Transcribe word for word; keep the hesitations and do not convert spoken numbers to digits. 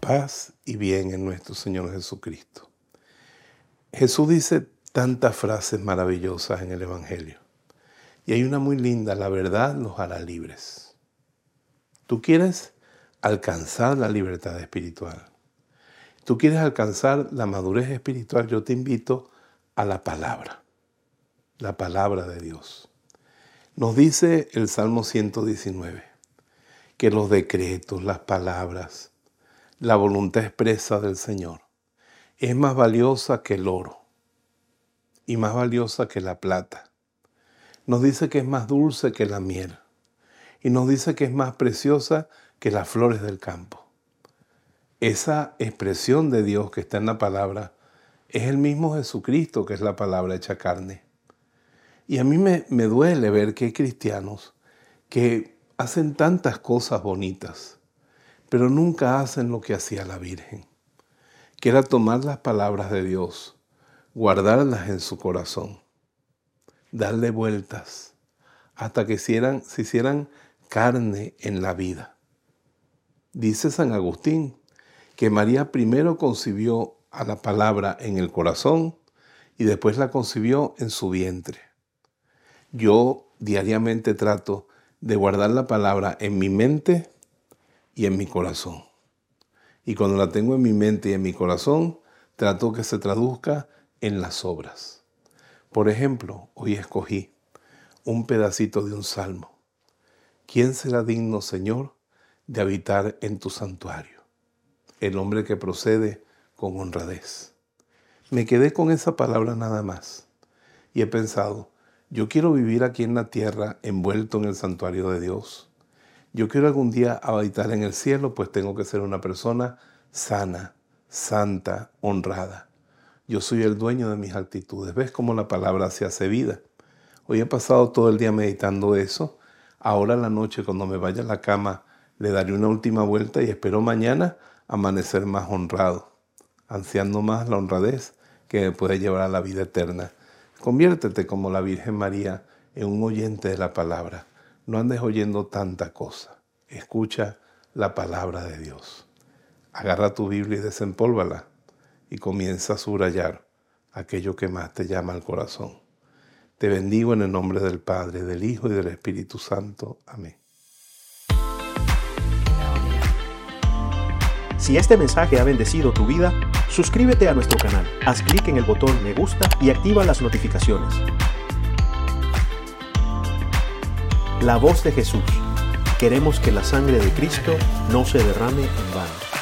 Paz y bien en nuestro Señor Jesucristo. Jesús dice tantas frases maravillosas en el Evangelio. Y hay una muy linda: la verdad los hará libres. ¿Tú quieres alcanzar la libertad espiritual? ¿Tú quieres alcanzar la madurez espiritual? Yo te invito a la palabra, la palabra de Dios. Nos dice el Salmo ciento diecinueve que los decretos, las palabras, la voluntad expresa del Señor es más valiosa que el oro y más valiosa que la plata. Nos dice que es más dulce que la miel y nos dice que es más preciosa que las flores del campo. Esa expresión de Dios que está en la palabra es el mismo Jesucristo, que es la palabra hecha carne. Y a mí me, me duele ver que hay cristianos que hacen tantas cosas bonitas, pero nunca hacen lo que hacía la Virgen, que era tomar las palabras de Dios, guardarlas en su corazón, darle vueltas hasta que hicieran, se hicieran carne en la vida. Dice San Agustín que María primero concibió a la palabra en el corazón y después la concibió en su vientre. Yo diariamente trato de guardar la palabra en mi mente y en mi corazón. Y cuando la tengo en mi mente y en mi corazón, trato que se traduzca en las obras. Por ejemplo, hoy escogí un pedacito de un salmo. ¿Quién será digno, Señor, de habitar en tu santuario? El hombre que procede con honradez. Me quedé con esa palabra nada más y he pensado, yo quiero vivir aquí en la tierra envuelto en el santuario de Dios. Yo quiero algún día habitar en el cielo, pues tengo que ser una persona sana, santa, honrada. Yo soy el dueño de mis actitudes. ¿Ves cómo la palabra se hace vida? Hoy he pasado todo el día meditando eso. Ahora en la noche, cuando me vaya a la cama, le daré una última vuelta y espero mañana amanecer más honrado, ansiando más la honradez que me puede llevar a la vida eterna. Conviértete como la Virgen María en un oyente de la palabra. No andes oyendo tanta cosa. Escucha la palabra de Dios. Agarra tu Biblia y desempólvala y comienza a subrayar aquello que más te llama al corazón. Te bendigo en el nombre del Padre, del Hijo y del Espíritu Santo. Amén. Si este mensaje ha bendecido tu vida, suscríbete a nuestro canal, haz clic en el botón me gusta y activa las notificaciones. La voz de Jesús. Queremos que la sangre de Cristo no se derrame en vano.